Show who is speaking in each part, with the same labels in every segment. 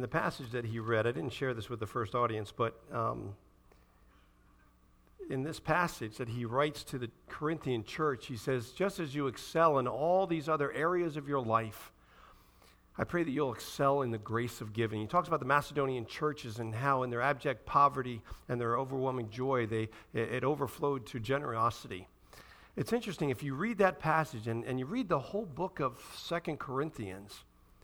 Speaker 1: passage that he read, I didn't share this with the first audience, but in this passage that he writes to the Corinthian church, he says, just as you excel in all these other areas of your life, I pray that you'll excel in the grace of giving. He talks about the Macedonian churches and how in their abject poverty and their overwhelming joy, it overflowed to generosity. It's interesting, if you read that passage and you read the whole book of 2 Corinthians,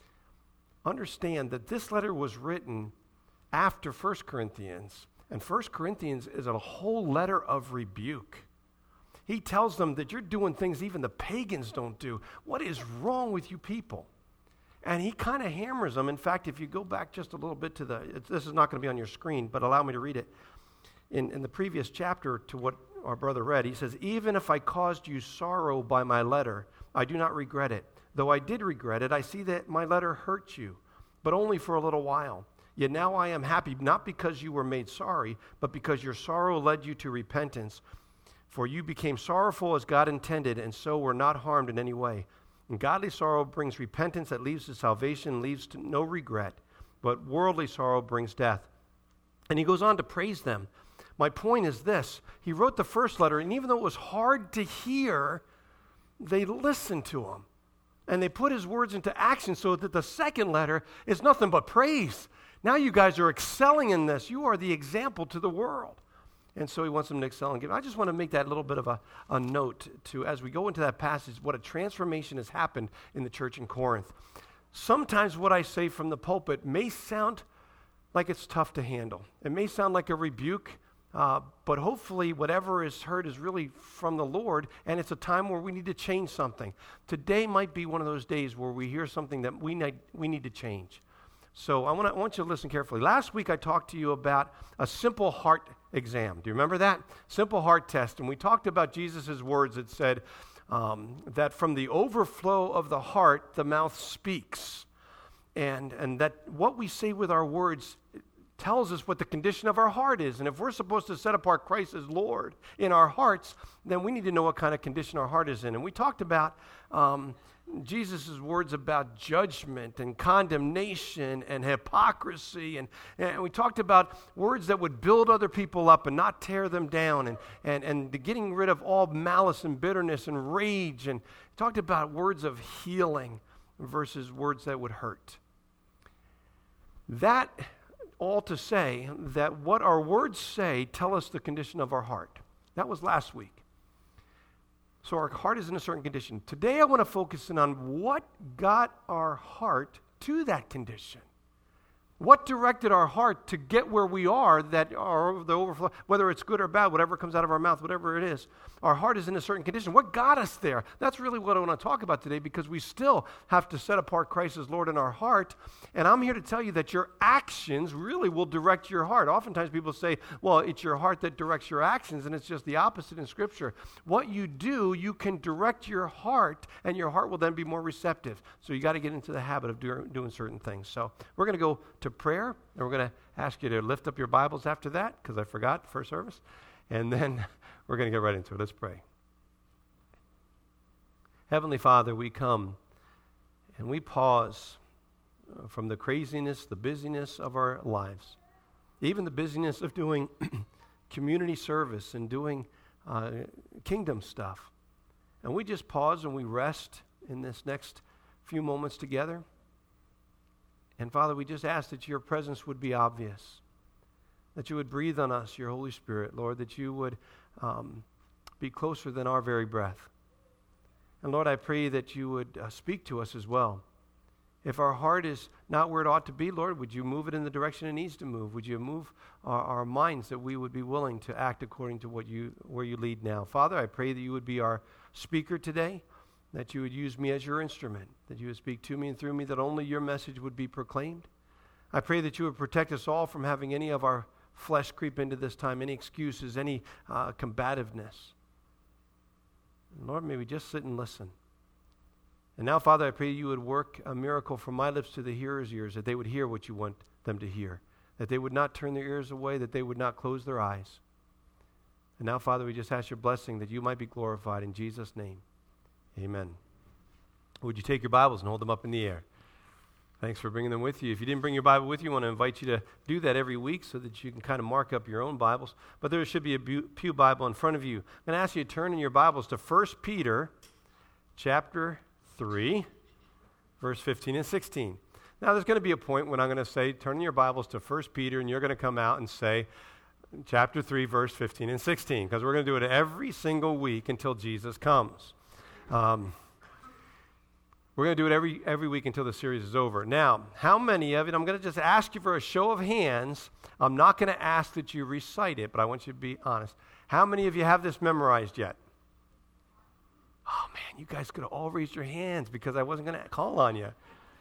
Speaker 1: understand that this letter was written after 1 Corinthians. And 1 Corinthians is a whole letter of rebuke. He tells them that you're doing things even the pagans don't do. What is wrong with you people? And he kind of hammers them. In fact, if you go back just a little bit to this is not going to be on your screen, but allow me to read it. In the previous chapter to what our brother read, he says, even if I caused you sorrow by my letter, I do not regret it. Though I did regret it, I see that my letter hurt you, but only for a little while. Yet now I am happy, not because you were made sorry, but because your sorrow led you to repentance. For you became sorrowful as God intended, and so were not harmed in any way. And godly sorrow brings repentance that leads to salvation, leads to no regret. But worldly sorrow brings death. And he goes on to praise them. My point is this. He wrote the first letter, and even though it was hard to hear, they listened to him. And they put his words into action so that the second letter is nothing but praise. Now you guys are excelling in this. You are the example to the world. And so he wants them to excel and give. I just want to make that little bit of a note to, as we go into that passage, what a transformation has happened in the church in Corinth. Sometimes what I say from the pulpit may sound like it's tough to handle. It may sound like a rebuke, but hopefully whatever is heard is really from the Lord, and it's a time where we need to change something. Today might be one of those days where we hear something that we need to change. So I want you to listen carefully. Last week I talked to you about a simple heart exam. Do you remember that? Simple heart test. And we talked about Jesus' words that said that from the overflow of the heart, the mouth speaks. And that what we say with our words tells us what the condition of our heart is. And if we're supposed to set apart Christ as Lord in our hearts, then we need to know what kind of condition our heart is in. And we talked about Jesus' words about judgment and condemnation and hypocrisy. And we talked about words that would build other people up and not tear them down, and the getting rid of all malice and bitterness and rage. And talked about words of healing versus words that would hurt. That all to say that what our words say tell us the condition of our heart. That was last week. So our heart is in a certain condition. Today I want to focus in on what got our heart to that condition. What directed our heart to get where we are, that are the overflow, whether it's good or bad, whatever comes out of our mouth, whatever it is, our heart is in a certain condition. What got us there? That's really what I want to talk about today, because we still have to set apart Christ as Lord in our heart. And I'm here to tell you that your actions really will direct your heart. Oftentimes people say, well, it's your heart that directs your actions, and it's just the opposite in Scripture. What you do, you can direct your heart, and your heart will then be more receptive. So you got to get into the habit of doing certain things. So we're going to go to prayer, and we're going to ask you to lift up your Bibles after that, because I forgot first service, and then we're going to get right into it. Let's pray. Heavenly Father, we come and we pause from the craziness, the busyness of our lives, even the busyness of doing community service and doing kingdom stuff, and we just pause and we rest in this next few moments together. And Father, we just ask that your presence would be obvious, that you would breathe on us, your Holy Spirit, Lord, that you would be closer than our very breath. And Lord, I pray that you would speak to us as well. If our heart is not where it ought to be, Lord, would you move it in the direction it needs to move? Would you move our minds that we would be willing to act according to where you lead now? Father, I pray that you would be our speaker today, that you would use me as your instrument, that you would speak to me and through me, that only your message would be proclaimed. I pray that you would protect us all from having any of our flesh creep into this time, any excuses, any combativeness. And Lord, may we just sit and listen. And now, Father, I pray you would work a miracle from my lips to the hearers' ears, that they would hear what you want them to hear, that they would not turn their ears away, that they would not close their eyes. And now, Father, we just ask your blessing that you might be glorified in Jesus' name. Amen. Would you take your Bibles and hold them up in the air? Thanks for bringing them with you. If you didn't bring your Bible with you, I want to invite you to do that every week so that you can kind of mark up your own Bibles. But there should be a pew Bible in front of you. I'm going to ask you to turn in your Bibles to 1 Peter chapter 3, verse 15 and 16. Now, there's going to be a point when I'm going to say, turn in your Bibles to 1 Peter, and you're going to come out and say, chapter 3, verse 15 and 16, because we're going to do it every single week until Jesus comes. We're going to do it every week until the series is over. Now, how many of it, I'm going to just ask you for a show of hands. I'm not going to ask that you recite it, but I want you to be honest. How many of you have this memorized yet? Oh, man, you guys could have all raised your hands because I wasn't going to call on you.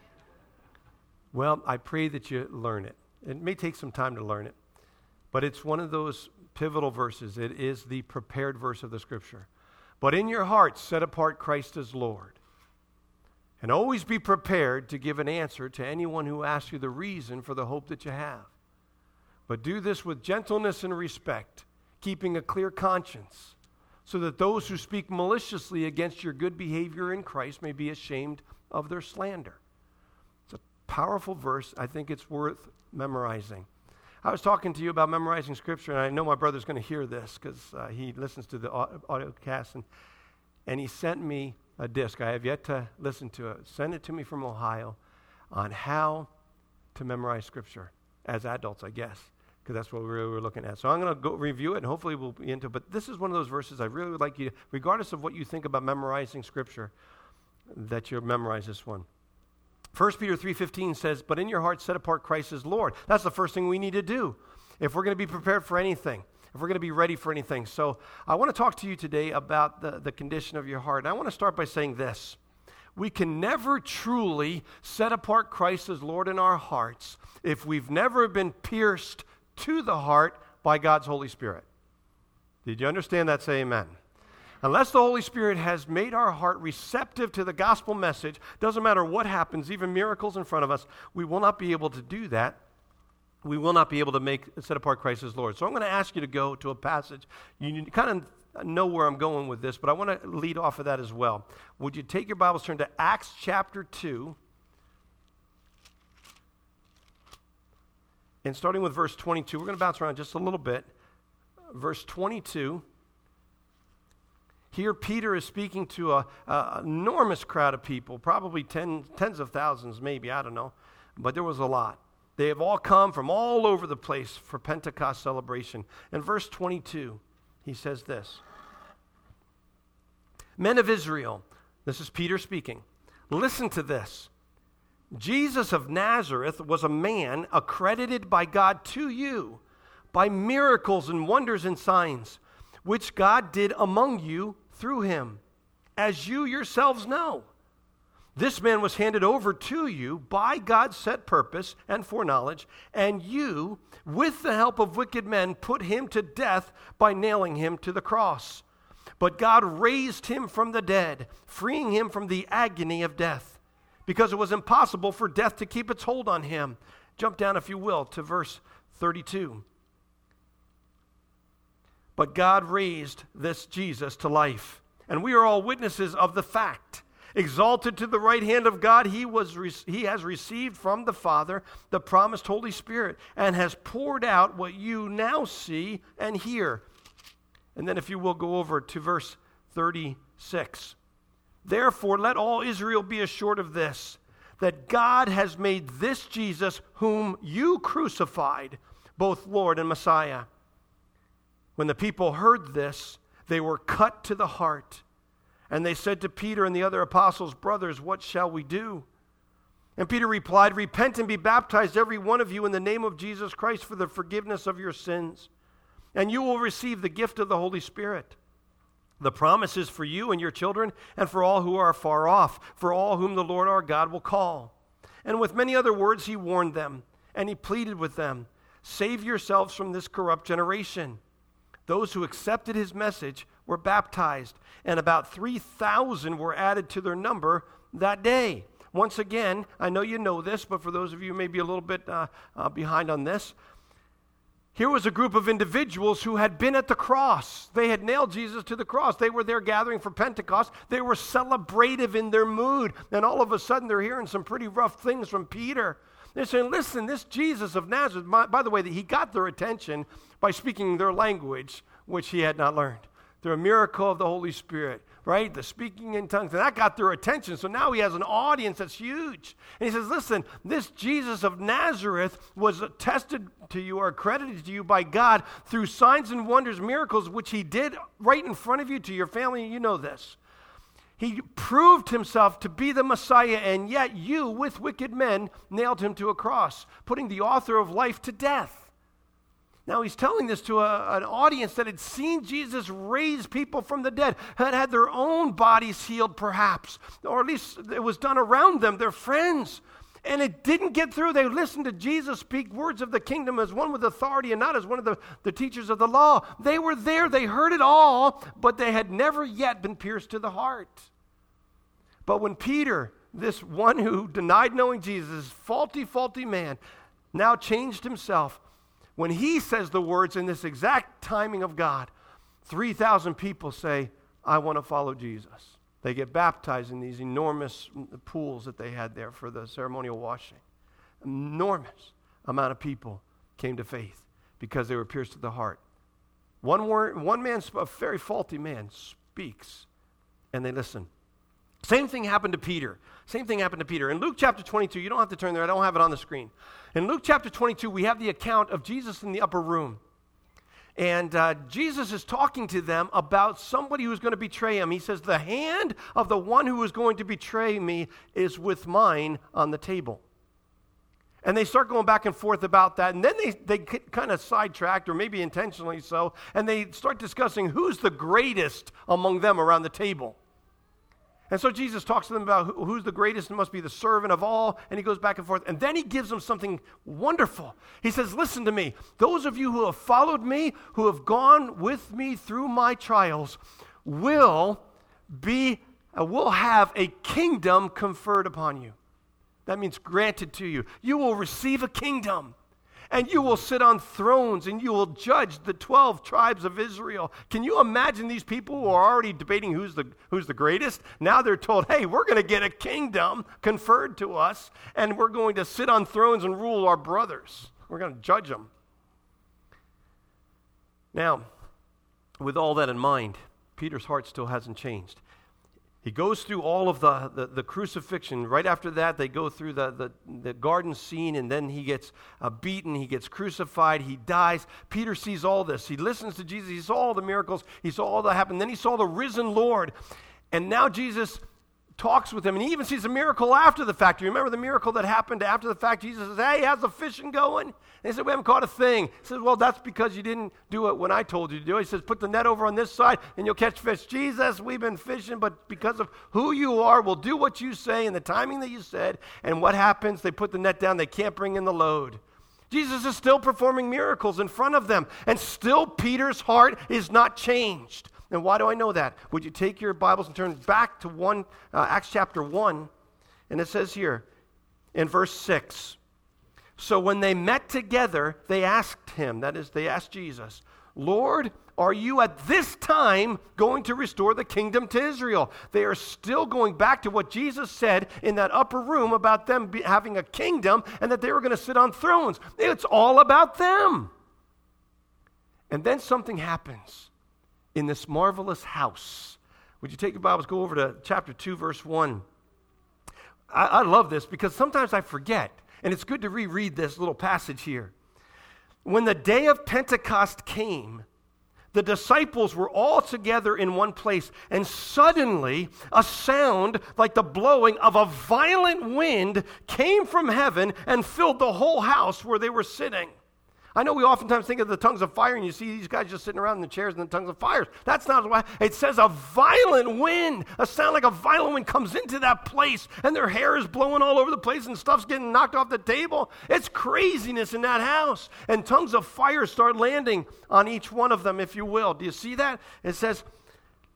Speaker 1: Well, I pray that you learn it. It may take some time to learn it, but it's one of those pivotal verses. It is the prepared verse of the Scripture. But in your heart, set apart Christ as Lord. And always be prepared to give an answer to anyone who asks you the reason for the hope that you have. But do this with gentleness and respect, keeping a clear conscience, so that those who speak maliciously against your good behavior in Christ may be ashamed of their slander. It's a powerful verse. I think it's worth memorizing. I was talking to you about memorizing Scripture, and I know my brother's going to hear this because he listens to the audio cast, and he sent me a disc. I have yet to listen to it. Send it to me from Ohio on how to memorize Scripture as adults, I guess, because that's what we were looking at. So I'm going to go review it, and hopefully we'll be into it. But this is one of those verses I really would like you, regardless of what you think about memorizing Scripture, that you memorize this one. 1 Peter 3:15 says, "But in your heart set apart Christ as Lord." That's the first thing we need to do if we're going to be prepared for anything. If we're going to be ready for anything. So I want to talk to you today about the condition of your heart. And I want to start by saying this. We can never truly set apart Christ as Lord in our hearts if we've never been pierced to the heart by God's Holy Spirit. Did you understand that? Say amen. Unless the Holy Spirit has made our heart receptive to the gospel message, doesn't matter what happens, even miracles in front of us, we will not be able to do that. We will not be able to set apart Christ as Lord. So I'm going to ask you to go to a passage. You kind of know where I'm going with this, but I want to lead off of that as well. Would you take your Bibles, turn to Acts chapter 2, and starting with verse 22. We're going to bounce around just a little bit. Verse 22. Here Peter is speaking to an enormous crowd of people, probably tens of thousands maybe, I don't know, but there was a lot. They have all come from all over the place for Pentecost celebration. In verse 22, he says this. Men of Israel, this is Peter speaking, listen to this. Jesus of Nazareth was a man accredited by God to you by miracles and wonders and signs, which God did among you through him, as you yourselves know. This man was handed over to you by God's set purpose and foreknowledge, and you, with the help of wicked men, put him to death by nailing him to the cross. But God raised him from the dead, freeing him from the agony of death, because it was impossible for death to keep its hold on him. Jump down, if you will, to verse 32. But God raised this Jesus to life, and we are all witnesses of the fact. Exalted to the right hand of God, he has received from the Father the promised Holy Spirit and has poured out what you now see and hear. And then if you will go over to verse 36. Therefore, let all Israel be assured of this, that God has made this Jesus, whom you crucified, both Lord and Messiah. When the people heard this, they were cut to the heart. And they said to Peter and the other apostles, brothers, what shall we do? And Peter replied, repent and be baptized, every one of you, in the name of Jesus Christ for the forgiveness of your sins. And you will receive the gift of the Holy Spirit. The promise is for you and your children and for all who are far off, for all whom the Lord our God will call. And with many other words he warned them, and he pleaded with them, save yourselves from this corrupt generation. Those who accepted his message were baptized, and about 3,000 were added to their number that day. Once again, I know you know this, but for those of you who may be a little bit behind on this, Here was a group of individuals who had been at the cross. They had nailed Jesus to the cross. They were there gathering for Pentecost. They were celebrative in their mood. And all of a sudden, they're hearing some pretty rough things from Peter. They're saying, listen, this Jesus of Nazareth, by the way, that he got their attention by speaking their language, which he had not learned. Through a miracle of the Holy Spirit, right? The speaking in tongues. And that got their attention. So now he has an audience that's huge. And he says, listen, this Jesus of Nazareth was attested to you or accredited to you by God through signs and wonders, miracles, which he did right in front of you to your family. You know this. He proved himself to be the Messiah, and yet you, with wicked men, nailed him to a cross, putting the author of life to death. Now he's telling this to an audience that had seen Jesus raise people from the dead, had their own bodies healed perhaps, or at least it was done around them, their friends. And it didn't get through. They listened to Jesus speak words of the kingdom as one with authority and not as one of the teachers of the law. They were there, they heard it all, but they had never yet been pierced to the heart. But when Peter, this one who denied knowing Jesus, faulty man, now changed himself, when he says the words in this exact timing of God, 3,000 people say, I want to follow Jesus. They get baptized in these enormous pools that they had there for the ceremonial washing. Enormous amount of people came to faith because they were pierced to the heart. One man, a very faulty man, speaks, and they listen. Same thing happened to Peter. In Luke chapter 22, you don't have to turn there, I don't have it on the screen. In Luke chapter 22, we have the account of Jesus in the upper room. And Jesus is talking to them about somebody who's going to betray him. He says, the hand of the one who is going to betray me is with mine on the table. And they start going back and forth about that. And then they get kind of sidetracked, or maybe intentionally so, and they start discussing who's the greatest among them around the table. And so Jesus talks to them about who's the greatest and must be the servant of all, and he goes back and forth. And then he gives them something wonderful. He says, listen to me. Those of you who have followed me, who have gone with me through my trials, will have a kingdom conferred upon you. That means granted to you. You will receive a kingdom. And you will sit on thrones, and you will judge the 12 tribes of Israel. Can you imagine these people who are already debating who's the greatest? Now they're told, hey, we're going to get a kingdom conferred to us, and we're going to sit on thrones and rule our brothers. We're going to judge them. Now, with all that in mind, Peter's heart still hasn't changed. He goes through all of the crucifixion. Right after that, they go through the garden scene, and then he gets beaten, he gets crucified, he dies. Peter sees all this. He listens to Jesus. He saw all the miracles. He saw all that happen. Then he saw the risen Lord. And now Jesus talks with him, and he even sees a miracle after the fact. You remember the miracle that happened after the fact? Jesus says, hey, how's the fishing going? And they said, we haven't caught a thing. He says, well, that's because you didn't do it when I told you to do it. He says, put the net over on this side, and you'll catch fish. Jesus, we've been fishing, but because of who you are, we'll do what you say in the timing that you said. And what happens? They put the net down. They can't bring in the load. Jesus is still performing miracles in front of them, and still Peter's heart is not changed. And why do I know that? Would you take your Bibles and turn back to Acts chapter 1, and it says here in verse 6, so when they met together, they asked him, that is, they asked Jesus, Lord, are you at this time going to restore the kingdom to Israel? They are still going back to what Jesus said in that upper room about them having a kingdom and that they were going to sit on thrones. It's all about them. And then something happens in this marvelous house. Would you take your Bibles, go over to chapter 2, verse 1. I love this because sometimes I forget, and it's good to reread this little passage here. When the day of Pentecost came, the disciples were all together in one place, and suddenly a sound like the blowing of a violent wind came from heaven and filled the whole house where they were sitting. I know we oftentimes think of the tongues of fire, and you see these guys just sitting around in the chairs in the tongues of fire. That's not why. It says a violent wind, a sound like a violent wind comes into that place, and their hair is blowing all over the place, and stuff's getting knocked off the table. It's craziness in that house. And tongues of fire start landing on each one of them, if you will. Do you see that? It says,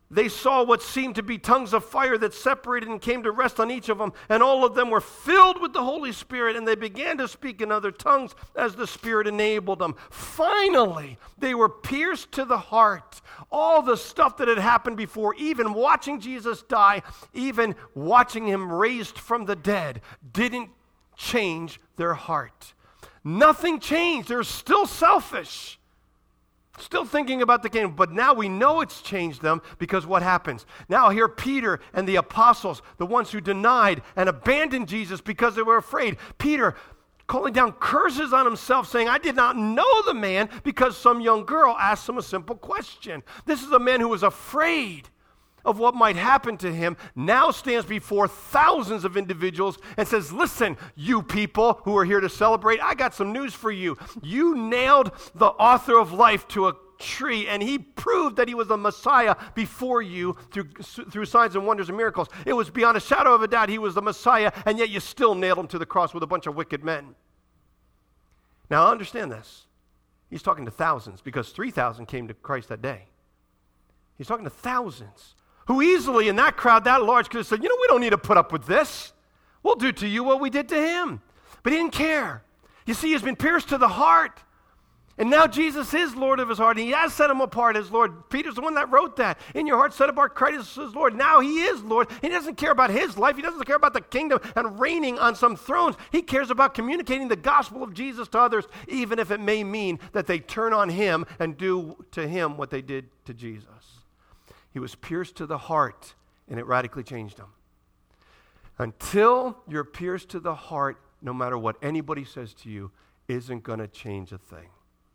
Speaker 1: they saw what seemed to be tongues of fire that separated and came to rest on each of them. And all of them were filled with the Holy Spirit, and they began to speak in other tongues as the Spirit enabled them. Finally, they were pierced to the heart. All the stuff that had happened before, even watching Jesus die, even watching him raised from the dead, didn't change their heart. Nothing changed. They're still selfish. Still thinking about the kingdom, but now we know it's changed them because what happens? Now here Peter and the apostles, the ones who denied and abandoned Jesus because they were afraid. Peter calling down curses on himself, saying, I did not know the man, because some young girl asked him a simple question. This is a man who was afraid of what might happen to him, now stands before thousands of individuals and says, listen, you people who are here to celebrate, I got some news for you. You nailed the author of life to a tree, and he proved that he was the Messiah before you through signs and wonders and miracles. It was beyond a shadow of a doubt he was the Messiah, and yet you still nailed him to the cross with a bunch of wicked men. Now understand this. He's talking to thousands, because 3,000 came to Christ that day. He's talking to thousands who easily in that crowd that large could have said, we don't need to put up with this. We'll do to you what we did to him. But he didn't care. You see, he's been pierced to the heart. And now Jesus is Lord of his heart. And he has set him apart as Lord. Peter's the one that wrote that. In your heart set apart Christ as Lord. Now he is Lord. He doesn't care about his life. He doesn't care about the kingdom and reigning on some thrones. He cares about communicating the gospel of Jesus to others, even if it may mean that they turn on him and do to him what they did to Jesus. He was pierced to the heart, and it radically changed him. Until you're pierced to the heart, no matter what anybody says to you, isn't going to change a thing.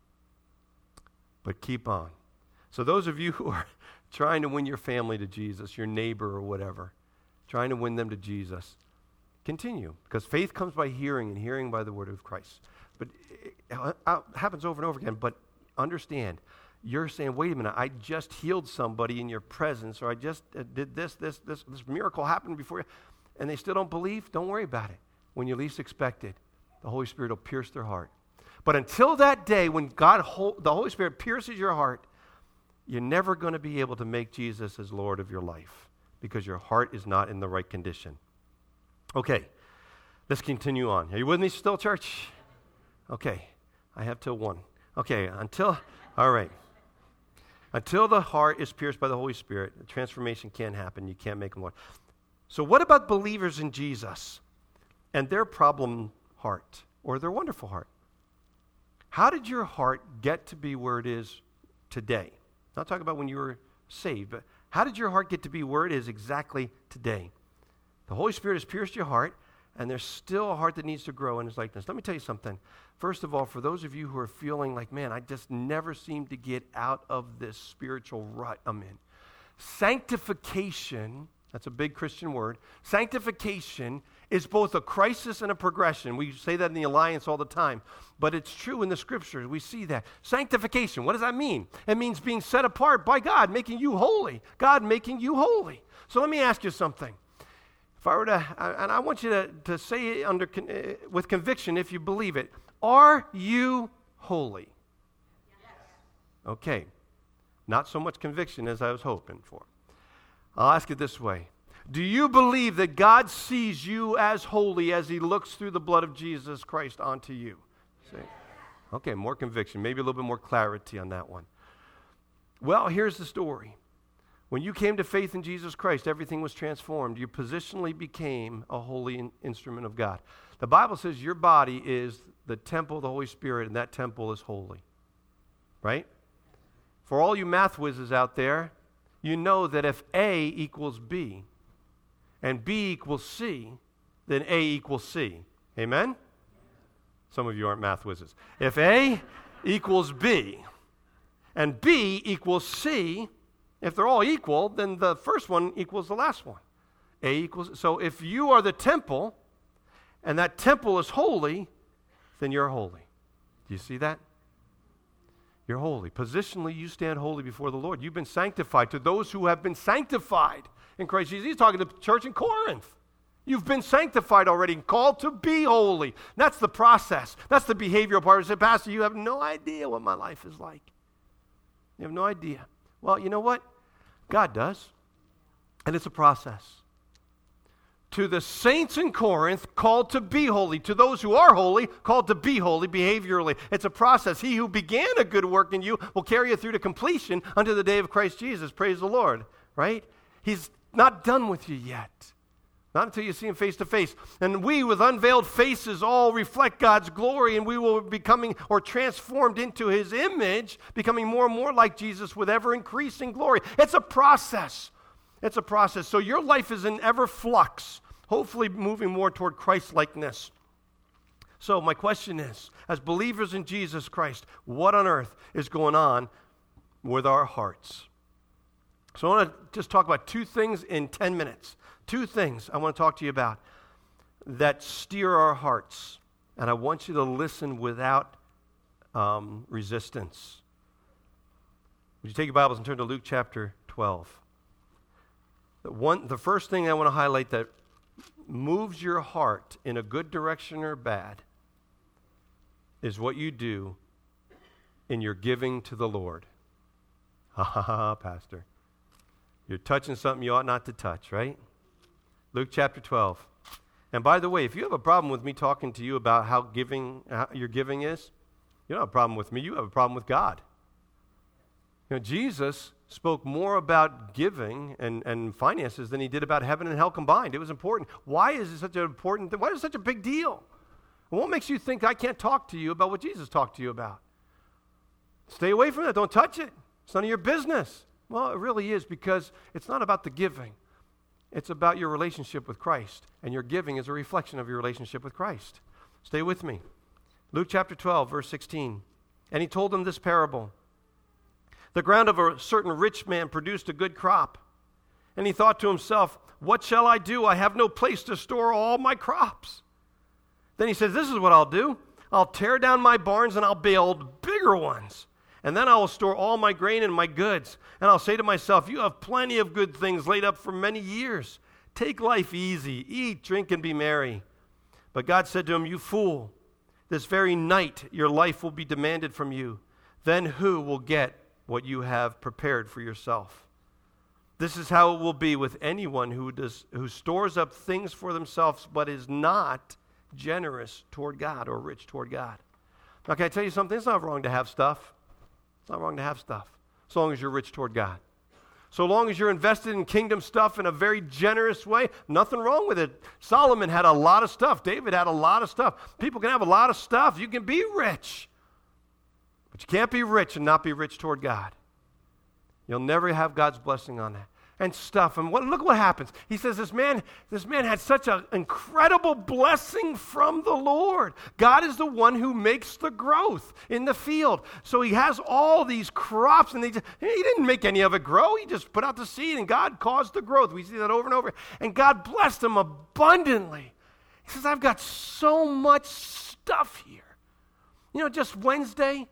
Speaker 1: But keep on. So those of you who are trying to win your family to Jesus, your neighbor or whatever, trying to win them to Jesus, continue. Because faith comes by hearing, and hearing by the word of Christ. But it happens over and over again. But understand, you're saying, wait a minute, I just healed somebody in your presence, or I just did this miracle happened before you, and they still don't believe. Don't worry about it. When you least expect it, the Holy Spirit will pierce their heart. But until that day when the Holy Spirit pierces your heart, you're never going to be able to make Jesus as Lord of your life, because your heart is not in the right condition. Okay, let's continue on. Are you with me still, church? Okay, I have till 1. Okay, all right. Until the heart is pierced by the Holy Spirit, the transformation can't happen. You can't make them Lord. So what about believers in Jesus and their problem heart or their wonderful heart? How did your heart get to be where it is today? Not talking about when you were saved, but how did your heart get to be where it is exactly today? The Holy Spirit has pierced your heart, and there's still a heart that needs to grow in his likeness. Let me tell you something. First of all, for those of you who are feeling like, man, I just never seem to get out of this spiritual rut I'm in. Sanctification, that's a big Christian word. Sanctification is both a crisis and a progression. We say that in the Alliance all the time, but it's true in the Scriptures. We see that. Sanctification, what does that mean? It means being set apart by God, making you holy. God making you holy. So let me ask you something. If I were to, and I want you to say it with conviction if you believe it, are you holy? Yes. Okay. Not so much conviction as I was hoping for. I'll ask it this way. Do you believe that God sees you as holy as he looks through the blood of Jesus Christ onto you? Yes. Okay, more conviction, maybe a little bit more clarity on that one. Well, here's the story. When you came to faith in Jesus Christ, everything was transformed. You positionally became a holy instrument of God. The Bible says your body is the temple of the Holy Spirit, and that temple is holy. Right? For all you math whizzes out there, you know that if A equals B and B equals C, then A equals C. Amen? Some of you aren't math whizzes. If A equals B and B equals C, if they're all equal, then the first one equals the last one. A equals, so if you are the temple and that temple is holy, then you're holy. Do you see that? You're holy. Positionally, you stand holy before the Lord. You've been sanctified. To those who have been sanctified in Christ Jesus, he's talking to the church in Corinth. You've been sanctified already and called to be holy. That's the process. That's the behavioral part. I said, Pastor, you have no idea what my life is like. You have no idea. Well, you know what? God does. And it's a process. To the saints in Corinth, called to be holy. To those who are holy, called to be holy behaviorally. It's a process. He who began a good work in you will carry it through to completion unto the day of Christ Jesus. Praise the Lord, right? He's not done with you yet. Not until you see him face to face. And we, with unveiled faces, all reflect God's glory, and we will be becoming or transformed into his image, becoming more and more like Jesus with ever increasing glory. It's a process. It's a process. So your life is in ever flux, hopefully moving more toward Christ-likeness. So my question is, as believers in Jesus Christ, what on earth is going on with our hearts? So I want to just talk about two things in 10 minutes. Two things I want to talk to you about that steer our hearts. And I want you to listen without resistance. Would you take your Bibles and turn to Luke chapter 12? The first thing I want to highlight that moves your heart in a good direction or bad is what you do in your giving to the Lord. Ha ha ha, Pastor. You're touching something you ought not to touch, right? Luke chapter 12. And by the way, if you have a problem with me talking to you about how your giving is, you don't have a problem with me, you have a problem with God. You know, Jesus spoke more about giving and finances than he did about heaven and hell combined. It was important. Why is it such an important thing? Why is it such a big deal? And what makes you think I can't talk to you about what Jesus talked to you about? Stay away from that. Don't touch it. It's none of your business. Well, it really is, because it's not about the giving. It's about your relationship with Christ, and your giving is a reflection of your relationship with Christ. Stay with me. Luke chapter 12, verse 16. And he told them this parable. The ground of a certain rich man produced a good crop. And he thought to himself, what shall I do? I have no place to store all my crops. Then he says, this is what I'll do. I'll tear down my barns and I'll build bigger ones. And then I will store all my grain and my goods. And I'll say to myself, you have plenty of good things laid up for many years. Take life easy. Eat, drink, and be merry. But God said to him, you fool, this very night your life will be demanded from you. Then who will get what you have prepared for yourself? This is how it will be with anyone who stores up things for themselves but is not generous toward God or rich toward God. Now, can I tell you something? It's not wrong to have stuff. It's not wrong to have stuff, as long as you're rich toward God. So long as you're invested in kingdom stuff in a very generous way, nothing wrong with it. Solomon had a lot of stuff. David had a lot of stuff. People can have a lot of stuff. You can be rich. But you can't be rich and not be rich toward God. You'll never have God's blessing on that. And stuff. And look what happens. He says this man had such an incredible blessing from the Lord. God is the one who makes the growth in the field. So he has all these crops, and he didn't make any of it grow. He just put out the seed, and God caused the growth. We see that over and over. And God blessed him abundantly. He says, I've got so much stuff here. You know, just Wednesday,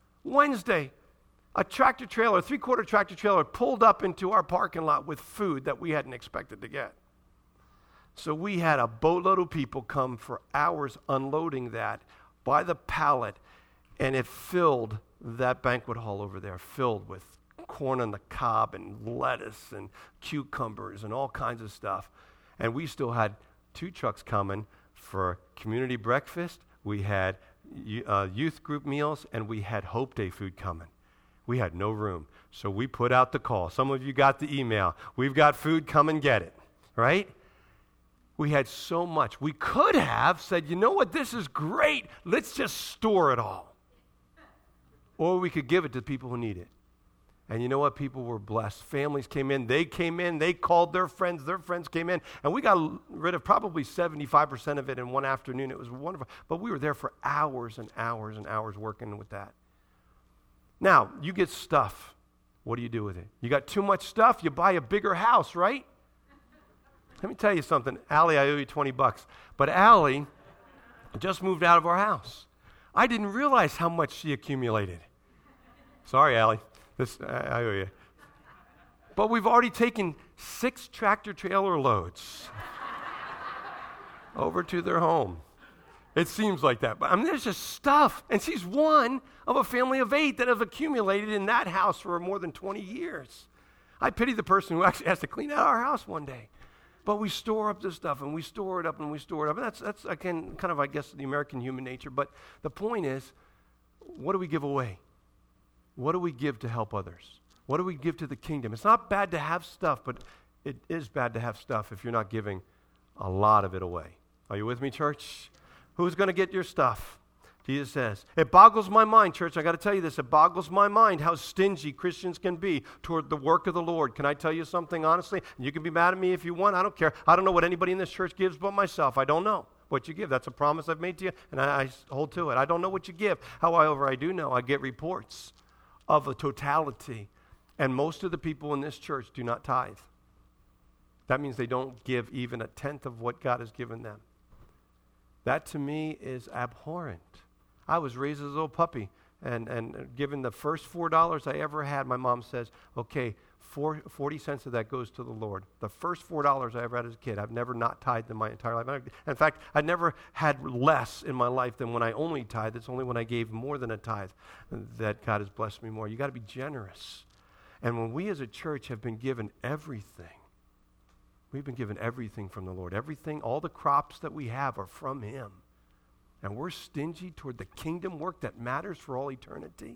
Speaker 1: a tractor trailer, a 3/4 tractor trailer pulled up into our parking lot with food that we hadn't expected to get. So we had a boatload of people come for hours unloading that by the pallet, and it filled that banquet hall over there, filled with corn on the cob and lettuce and cucumbers and all kinds of stuff. And we still had 2 trucks coming for community breakfast. We had youth group meals, and we had Hope Day food coming. We had no room, so we put out the call. Some of you got the email. We've got food, come and get it, right? We had so much. We could have said, you know what, this is great. Let's just store it all. Or we could give it to people who need it. And you know what? People were blessed. Families came in, they called their friends came in, and we got rid of probably 75% of it in one afternoon. It was wonderful. But we were there for hours and hours and hours working with that. Now, you get stuff. What do you do with it? You got too much stuff, you buy a bigger house, right? Let me tell you something. Allie, I owe you $20. But Allie just moved out of our house. I didn't realize how much she accumulated. Sorry, Allie. I owe you. But we've already taken 6 tractor trailer loads over to their home. It seems like that. But I mean, there's just stuff. And she's one of a family of 8 that have accumulated in that house for more than 20 years. I pity the person who actually has to clean out our house one day. But we store up this stuff, and we store it up, and we store it up. And that's again, kind of, I guess, the American human nature. But the point is, what do we give away? What do we give to help others? What do we give to the kingdom? It's not bad to have stuff, but it is bad to have stuff if you're not giving a lot of it away. Are you with me, church? Who's going to get your stuff? Jesus says, it boggles my mind, church. I got to tell you this. It boggles my mind how stingy Christians can be toward the work of the Lord. Can I tell you something honestly? You can be mad at me if you want. I don't care. I don't know what anybody in this church gives but myself. I don't know what you give. That's a promise I've made to you, and I hold to it. I don't know what you give. However, I do know I get reports of a totality, and most of the people in this church do not tithe. That means they don't give even a tenth of what God has given them. That to me is abhorrent. I was raised as a little puppy, and given the first $4 I ever had, my mom says, okay, 40 cents of that goes to the Lord. The first $4 I ever had as a kid, I've never not tithed in my entire life. In fact, I never had less in my life than when I only tithed. It's only when I gave more than a tithe that God has blessed me more. You got to be generous. And when we as a church have been given everything, we've been given everything from the Lord. Everything, all the crops that we have are from Him. And we're stingy toward the kingdom work that matters for all eternity.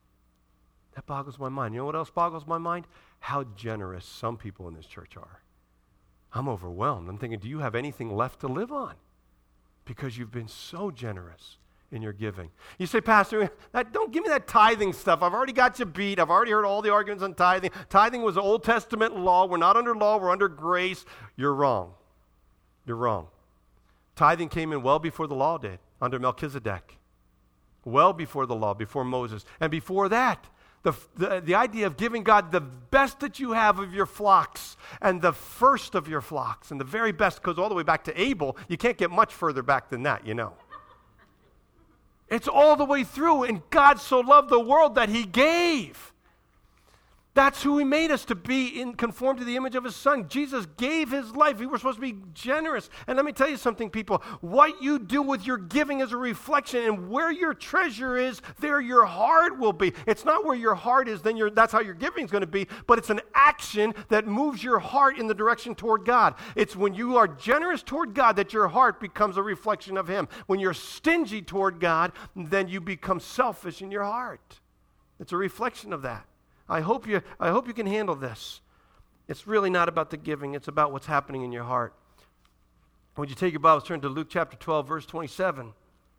Speaker 1: That boggles my mind. You know what else boggles my mind? How generous some people in this church are. I'm overwhelmed. I'm thinking, do you have anything left to live on? Because you've been so generous in your giving. You say, Pastor, don't give me that tithing stuff. I've already got you beat. I've already heard all the arguments on tithing. Tithing was Old Testament law. We're not under law. We're under grace. You're wrong. You're wrong. Tithing came in well before the law did, under Melchizedek. Well before the law, before Moses. And before that, the idea of giving God the best that you have of your flocks and the first of your flocks, and the very best goes all the way back to Abel. You can't get much further back than that, you know. It's all the way through, and God so loved the world that He gave. That's who He made us to be, conformed to the image of His Son. Jesus gave His life. We were supposed to be generous. And let me tell you something, people. What you do with your giving is a reflection, and where your treasure is, there your heart will be. It's not where your heart is, then that's how your giving is going to be, but it's an action that moves your heart in the direction toward God. It's when you are generous toward God that your heart becomes a reflection of Him. When you're stingy toward God, then you become selfish in your heart. It's a reflection of that. I hope you can handle this. It's really not about the giving. It's about what's happening in your heart. Would you take your Bibles, turn to Luke chapter 12, verse 27.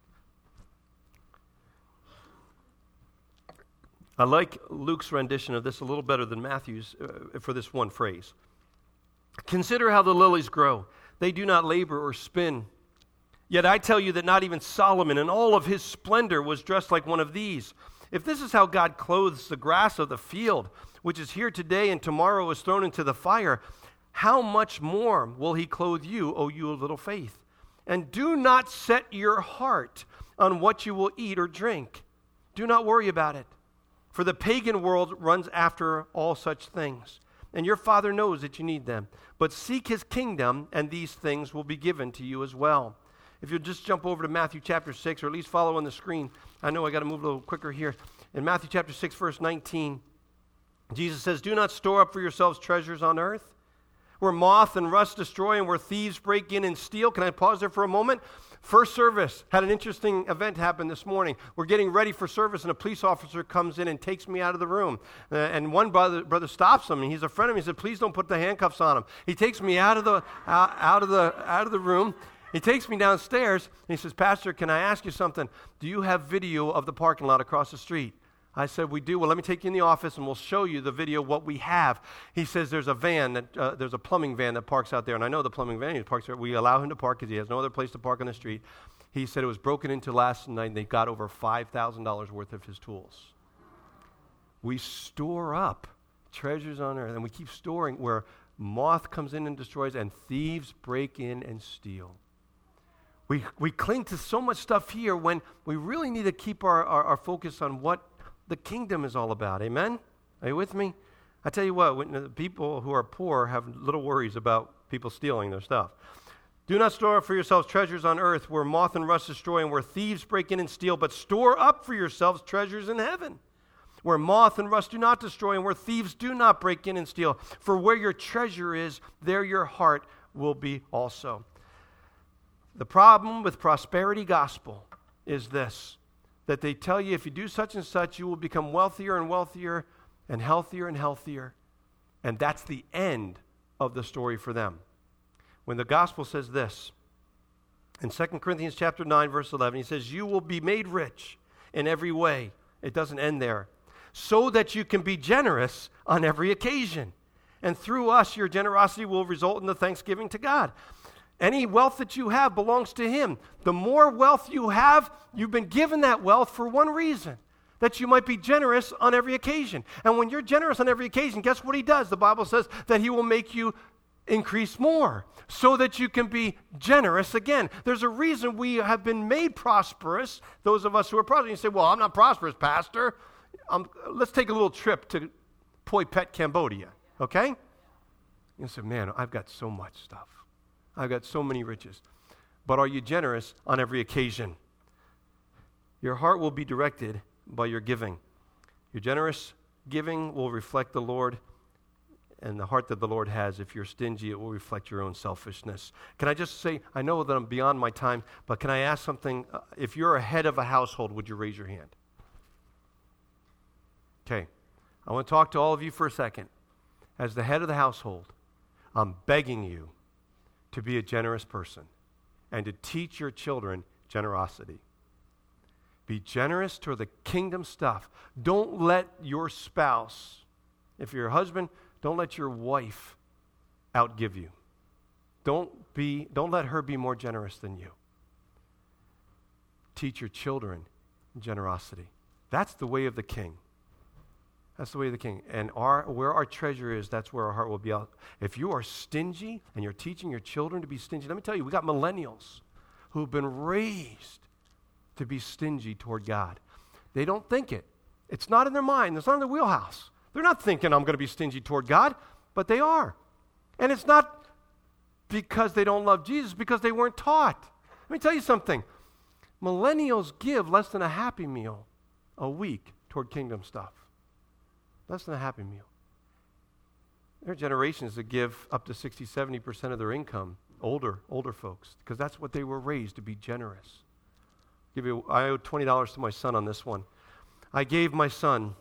Speaker 1: I like Luke's rendition of this a little better than Matthew's for this one phrase. Consider how the lilies grow. They do not labor or spin. Yet I tell you that not even Solomon in all of his splendor was dressed like one of these. If this is how God clothes the grass of the field, which is here today and tomorrow is thrown into the fire, how much more will He clothe you, O you of little faith? And do not set your heart on what you will eat or drink. Do not worry about it, for the pagan world runs after all such things, and your Father knows that you need them. But seek His kingdom, and these things will be given to you as well. If you'll just jump over to Matthew chapter 6, or at least follow on the screen. I know I got to move a little quicker here. In Matthew chapter 6, verse 19, Jesus says, do not store up for yourselves treasures on earth, where moth and rust destroy and where thieves break in and steal. Can I pause there for a moment? First service had an interesting event happen this morning. We're getting ready for service, and a police officer comes in and takes me out of the room. And one brother stops him, and he's a friend of mine. He said, please don't put the handcuffs on him. He takes me out of the room. He takes me downstairs, and he says, Pastor, can I ask you something? Do you have video of the parking lot across the street? I said, we do. Well, let me take you in the office, and we'll show you the video, what we have. He says there's a van, there's a plumbing van that parks out there, and I know the plumbing van, he parks there. We allow him to park because he has no other place to park on the street. He said it was broken into last night, and they got over $5,000 worth of his tools. We store up treasures on earth, and we keep storing where moth comes in and destroys, and thieves break in and steal. We cling to so much stuff here when we really need to keep our focus on what the kingdom is all about. Amen? Are you with me? I tell you what, when the people who are poor have little worries about people stealing their stuff. Do not store up for yourselves treasures on earth where moth and rust destroy and where thieves break in and steal, but store up for yourselves treasures in heaven, where moth and rust do not destroy, and where thieves do not break in and steal. For where your treasure is, there your heart will be also. The problem with prosperity gospel is this, that they tell you if you do such and such, you will become wealthier and wealthier and healthier and healthier. And that's the end of the story for them. When the gospel says this, in 2 Corinthians chapter 9, verse 11, he says, you will be made rich in every way. It doesn't end there. So that you can be generous on every occasion. And through us, your generosity will result in the thanksgiving to God. Any wealth that you have belongs to Him. The more wealth you have, you've been given that wealth for one reason, that you might be generous on every occasion. And when you're generous on every occasion, guess what He does? The Bible says that He will make you increase more so that you can be generous again. There's a reason we have been made prosperous, those of us who are prosperous. You say, well, I'm not prosperous, Pastor. Let's take a little trip to Phoi Phet, Cambodia, okay? You say, man, I've got so much stuff. I've got so many riches. But are you generous on every occasion? Your heart will be directed by your giving. Your generous giving will reflect the Lord and the heart that the Lord has. If you're stingy, it will reflect your own selfishness. Can I just say, I know that I'm beyond my time, but can I ask something? If you're a head of a household, would you raise your hand? Okay. I want to talk to all of you for a second. As the head of the household, I'm begging you to be a generous person and to teach your children generosity. Be generous toward the kingdom stuff. Don't let your spouse, if you're a husband, don't let your wife outgive you. Don't let her be more generous than you. Teach your children generosity. That's the way of the king. That's the way of the king. And where our treasure is, that's where our heart will be out. If you are stingy and you're teaching your children to be stingy, let me tell you, we got millennials who have been raised to be stingy toward God. They don't think it. It's not in their mind. It's not in their wheelhouse. They're not thinking I'm going to be stingy toward God, but they are. And it's not because they don't love Jesus, because they weren't taught. Let me tell you something. Millennials give less than a Happy Meal a week toward kingdom stuff. Less than a Happy Meal. There are generations that give up to 60, 70% of their income, older folks, because that's what they were raised to be generous. I owe $20 to my son on this one. I gave my son,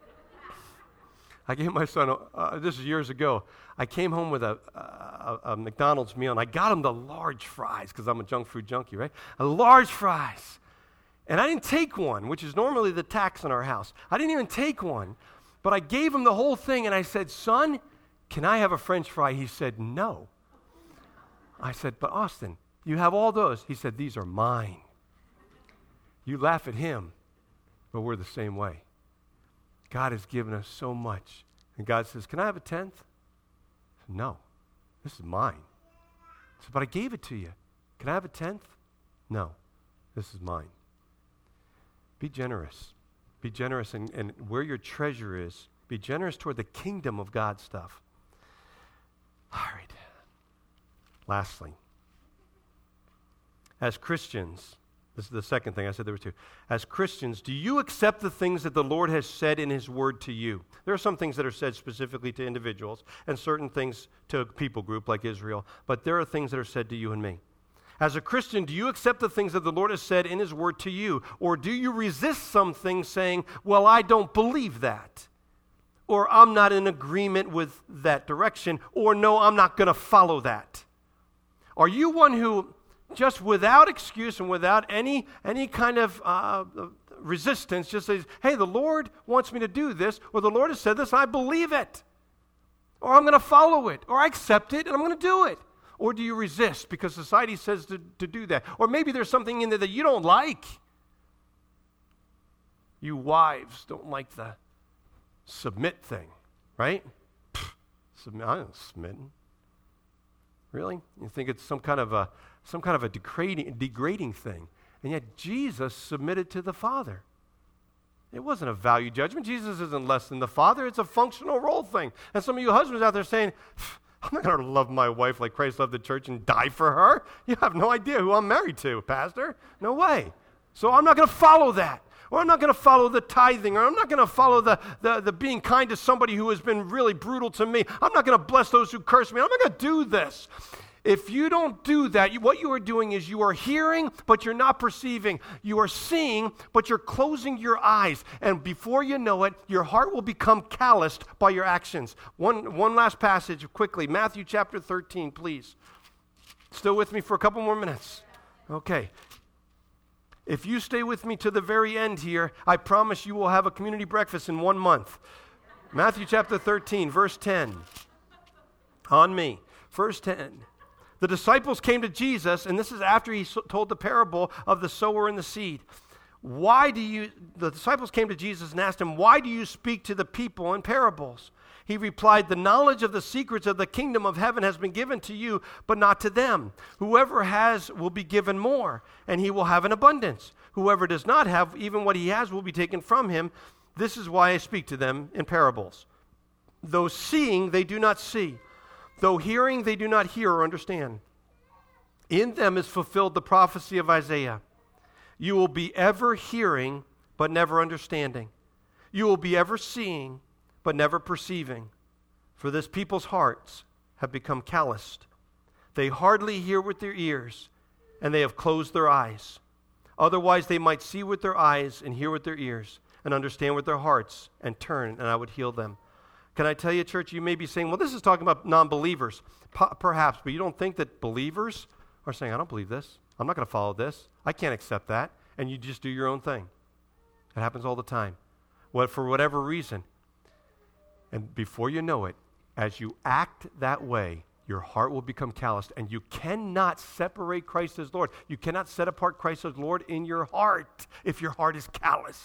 Speaker 1: this is years ago, I came home with a McDonald's meal, and I got him the large fries, because I'm a junk food junkie, right? A large fries. And I didn't take one, which is normally the tax in our house. I didn't even take one, but I gave him the whole thing, and I said, son, can I have a French fry? He said, no. I said, but Austin, you have all those. He said, these are mine. You laugh at him, but we're the same way. God has given us so much. And God says, can I have a tenth? I said, no, this is mine. I said, but I gave it to you. Can I have a tenth? No, this is mine. Be generous. Be generous, and where your treasure is, be generous toward the kingdom of God stuff. All right. Lastly, as Christians, this is the second thing. I said there were two. As Christians, do you accept the things that the Lord has said in His Word to you? There are some things that are said specifically to individuals and certain things to a people group like Israel, but there are things that are said to you and me. As a Christian, do you accept the things that the Lord has said in His Word to you? Or do you resist some things saying, well, I don't believe that? Or I'm not in agreement with that direction? Or no, I'm not going to follow that? Are you one who just without excuse and without any kind of resistance just says, hey, the Lord wants me to do this, or the Lord has said this, and I believe it? Or I'm going to follow it, or I accept it, and I'm going to do it? Or do you resist because society says to do that? Or maybe there's something in there that you don't like. You wives don't like the submit thing, right? Submit, I'm not submitting. Really? You think it's some kind of a degrading thing. And yet Jesus submitted to the Father. It wasn't a value judgment. Jesus isn't less than the Father. It's a functional role thing. And some of you husbands out there saying, I'm not going to love my wife like Christ loved the church and die for her. You have no idea who I'm married to, Pastor. No way. So I'm not going to follow that. Or I'm not going to follow the tithing, or I'm not going to follow the being kind to somebody who has been really brutal to me. I'm not going to bless those who curse me. I'm not going to do this. If you don't do that, what you are doing is you are hearing, but you're not perceiving. You are seeing, but you're closing your eyes. And before you know it, your heart will become calloused by your actions. One last passage quickly. Matthew chapter 13, please. Still with me for a couple more minutes? Okay. If you stay with me to the very end here, I promise you will have a community breakfast in 1 month. Matthew chapter 13, verse 10. On me. Verse 10. The disciples came to Jesus, and this is after he told the parable of the sower and the seed. The disciples came to Jesus and asked him, why do you speak to the people in parables? He replied, the knowledge of the secrets of the kingdom of heaven has been given to you, but not to them. Whoever has will be given more, and he will have an abundance. Whoever does not have, even what he has will be taken from him. This is why I speak to them in parables. Though seeing, they do not see. Though hearing, they do not hear or understand. In them is fulfilled the prophecy of Isaiah. You will be ever hearing, but never understanding. You will be ever seeing, but never perceiving. For this people's hearts have become calloused. They hardly hear with their ears, and they have closed their eyes. Otherwise they might see with their eyes and hear with their ears and understand with their hearts and turn, and I would heal them. Can I tell you, church, you may be saying, well, this is talking about non-believers. Perhaps, but you don't think that believers are saying, I don't believe this. I'm not going to follow this. I can't accept that. And you just do your own thing. It happens all the time. For whatever reason. And before you know it, as you act that way, your heart will become calloused, and you cannot separate Christ as Lord. You cannot set apart Christ as Lord in your heart if your heart is calloused.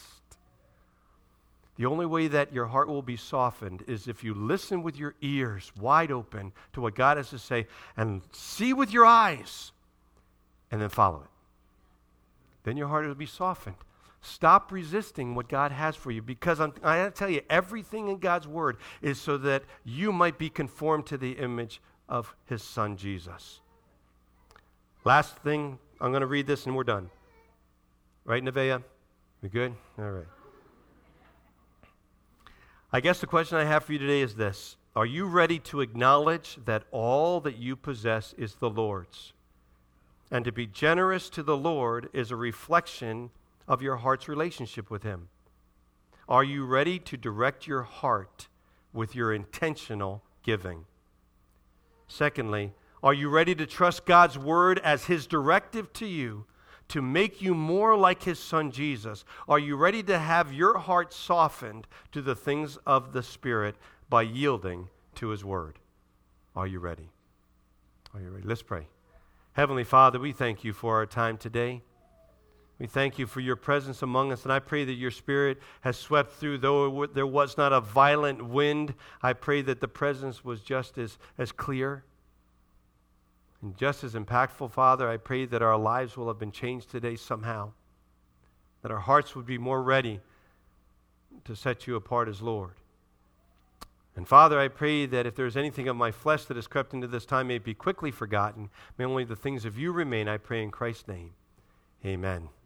Speaker 1: The only way that your heart will be softened is if you listen with your ears wide open to what God has to say and see with your eyes and then follow it. Then your heart will be softened. Stop resisting what God has for you, because I got to tell you, everything in God's word is so that you might be conformed to the image of his son Jesus. Last thing, I'm going to read this and we're done. Right, Nevaeh? We good? All right. I guess the question I have for you today is this. Are you ready to acknowledge that all that you possess is the Lord's? And to be generous to the Lord is a reflection of your heart's relationship with him. Are you ready to direct your heart with your intentional giving? Secondly, are you ready to trust God's word as his directive to you to make you more like his son Jesus? Are you ready to have your heart softened to the things of the Spirit by yielding to his word? Are you ready? Are you ready? Let's pray. Heavenly Father, we thank you for our time today. We thank you for your presence among us, and I pray that your Spirit has swept through. Though there was not a violent wind, I pray that the presence was just as clear and just as impactful. Father, I pray that our lives will have been changed today somehow, that our hearts would be more ready to set you apart as Lord. And Father, I pray that if there's anything of my flesh that has crept into this time, may it be quickly forgotten. May only the things of you remain, I pray in Christ's name. Amen.